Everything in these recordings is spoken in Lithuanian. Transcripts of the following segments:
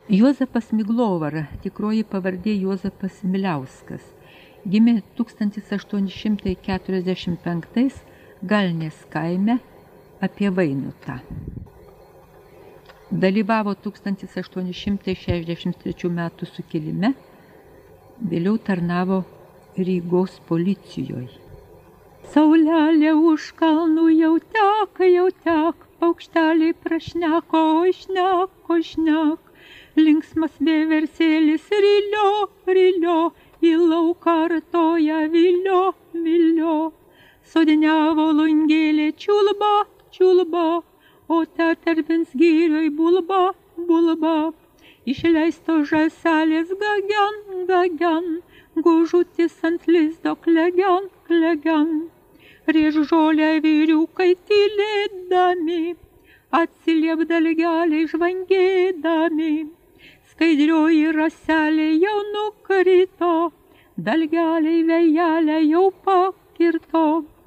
Juozapas Miglovara, tikroji pavardė Juozapas Miliauskas, gimė 1845 Galnės kaime apie Vainutą. Dalyvavo 1863 metų sukilime, vėliau tarnavo Rygos policijoje. Saulelė už kalnų jau tek, paukšteliai prašneko, šnek. Linksmas vieversėlis rylio, į lauką artoja vilio. Sodiniavo lungėlė čiulba, o tetervins girioj bulba. Išleisto žąselės gagen, gužutis ant lizdo klegian. Rėž žolę vyriukai tylėdami, atsiliep dalgeliai žvangėdami. Skaidrioji raselė jau nukrito, dalgeliai vėjelę jau pakirto.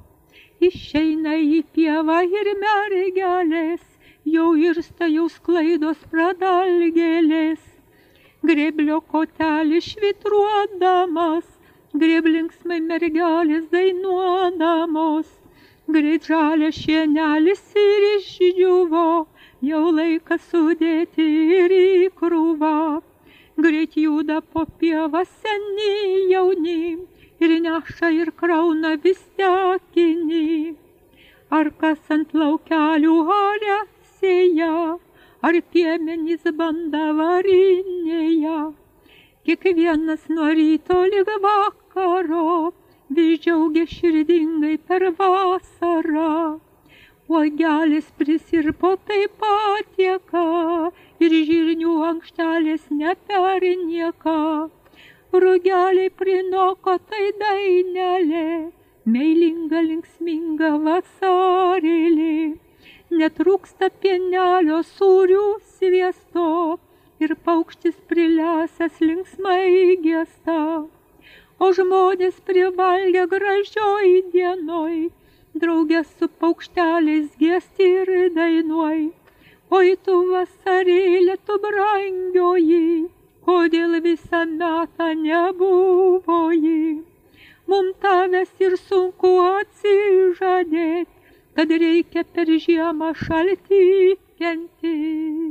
Išeina į pievą ir mergelės, jau irsta, jau sklaidos pradalgėlės. Grėblio kotelis švitruodamas, grėblinksmai mergelės dainuodamos. Greit žalias šienelis ir išdžiuvo, jau laikas sudėti ir į krūvą. Greit juda po pievą seni jauni, ir neša ir krauna vis tekinį. Ar kas ant laukelių harę sėja, ar piemenys banda varinėja. Kiekvienas nuo ryto lig vakaro, vis džiaugia širdingai per vasarą. Uogelis prisirpo taip patieka, ir žirnių ankštelės nepernieka. Rugeliai prinoko tai dainelė, meilinga linksminga vasarėlė. Netrūksta pienelio, sūrių, sviesto, ir paukštis prilesęs linksmai giesta. O žmonės privalgę gražioj dienoj, drauge su paukšteliais giesti ir dainuoj. Oi tu vasarėlė, tu brangioji, kodėl visą metą nebuvoji. Mum tavęs ir sunku atsižadėt, kad reikia per žiemą šaltį kentėt.